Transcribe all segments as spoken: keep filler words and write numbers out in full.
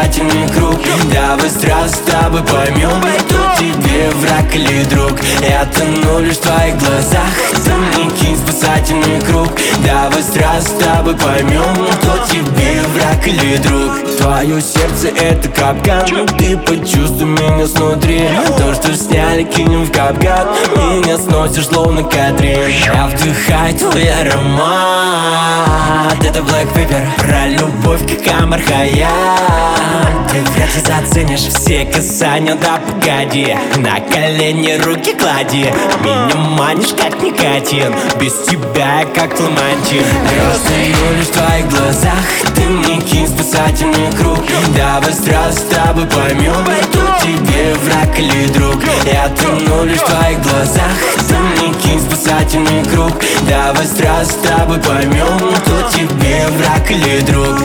спасательный круг. Давай сразу с тобой поймем, кто тебе враг или друг. Я тону лишь в твоих глазах, ты мне кинь спасательный круг. Давай сразу с тобой поймем, кто тебе враг или друг. Твое сердце это капкан, ты почувствуй меня снутри. То, что сняли, кинем в капкан, меня сносишь словно Катрин. Я вдыхаю твой аромат, это Black Pepper, про любовь как Амар Хаям. Ты вряд ли заценишь все касания, да погоди. На колени руки клади, меня манишь как никотин. Без тебя я как фламантин. Я стою лишь в твоих глазах, ты мне кинь спасательный круг. Давай сразу с тобой поймем, кто тебе враг или друг. Я тону лишь в твоих глазах, ты мне кинь спасательный круг. Давай сразу с тобой поймем, кто тебе враг или друг.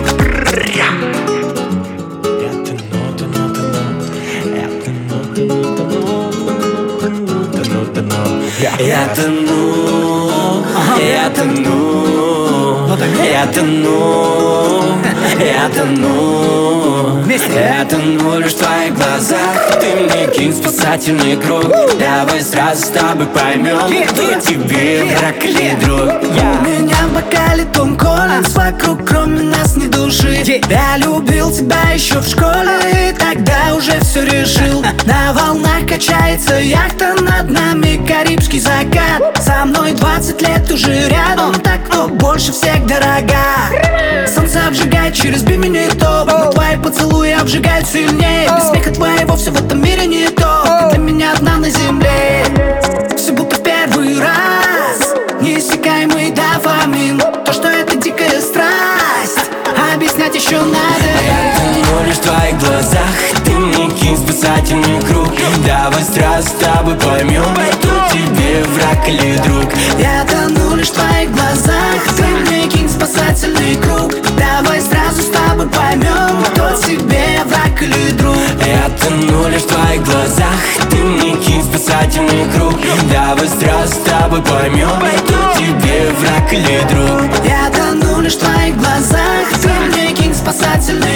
Я тону, я тону, я тону, я тону, я тону лишь в твоих глазах. Ты мне кинь спасательный круг. Давай сразу с тобой поймем, кто тебе враг или друг. У меня в бокале Том Коллинз, вокруг кроме нас ни души. Я любил тебя еще в школе, и тогда уже все решил. На волнах качается яхта, над нами карибский закат. Со мной двадцать лет уже рядом, так кто больше всех дорога. Солнце обжигает через бимини топ, но твои поцелуи обжигают сильнее. Без смеха твоего все в этом мире не то. Ты для меня одна на земле, все будто в первый раз. Неиссякаемый дофамин, то, что это дикая страсть, объяснять еще надо. Я тону лишь в твоих глазах, ты мне кинь спасательный круг. Давай сразу с тобой поймем, кто тебе враг или друг. Я тону лишь в твоих глазах, ты мне кинь спасательный круг. Давай сразу с тобой поймем, кто тебе враг или друг. Я тону лишь в твоих глазах, ты мне кинь спасательный круг. Давай сразу с тобой поймем, кто тебе враг или друг. Я тону лишь в твоих глазах, ты мне кинь спасательный